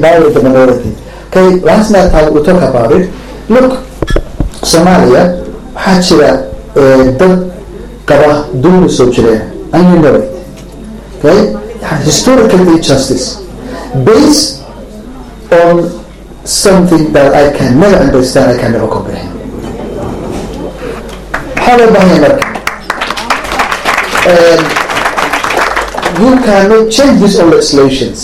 empower the minority. Okay, last night we talk about it. Look, Somalia waxaa jira dad qaba dulmi soo jireen, and you know it. Okay, historical injustice based on something that I can never understand, I can never comprehend. How about you cannot change these old legislations.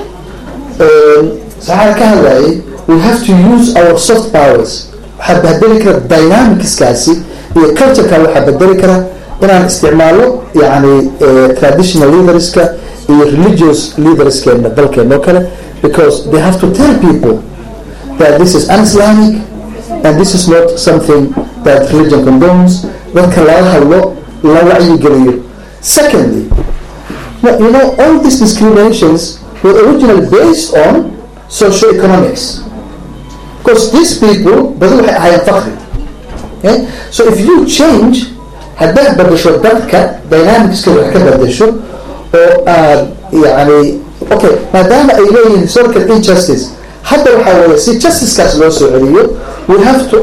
We have to use our soft powers. Dynamics كاسي هي culture كواحد بدركنا إن استعماله يعني traditional leaders religious leaders كنا ذلك نوكله because they have to tell people that this is un-Islamic and this is not something that religion condones. Secondly, you know, all these discriminations were originally based on socio-economics. Because these people, okay? So if you change, dynamics okay, madam historical injustice, see justice we have to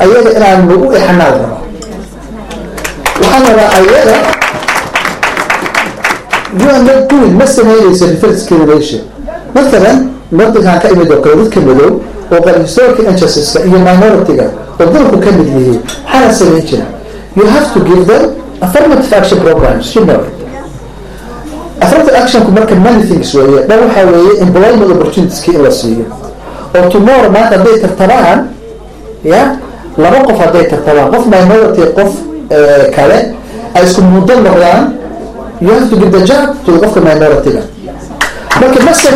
you are not doing mercenaries and discrimination. مثلا نطلق عن كلمة دوكرود كملوا وقال historical injustice هي minority وضربوا كمل به حالة سميتنا. You have to give them affirmative action programs. You know it. affirmative action could make many things وياه. ده حوالي employment opportunities كي إلاسية. or tomorrow ما تبدأ ترتبان يا لا موقف هذا ترتبان قف minority قف كله أيسكم مدل مغلان. You have to give the job to the minority. But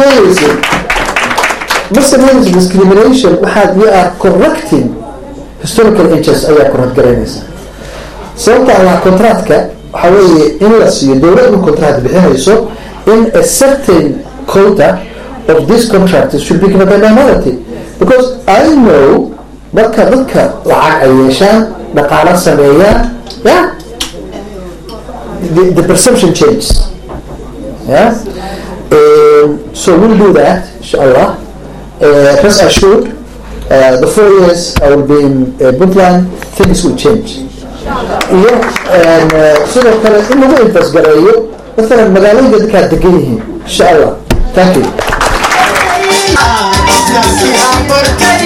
mercenaries discrimination we are correcting historical injustice أي correct جريمة. سواء على contract حوالي إن لسه دولة من contract بحيث in a certain quota of this contract should be given by minority because I know بكا لعق أيشان بقالة سنوية yeah. The perception changes. Yeah. So we'll do that, inshallah. Rest assured, the 4 years I will be in Puntland, things will change. Yeah. And so that in the way first garayo, مثلا مقالين قد كانت تجيهم, inshallah. Thank you.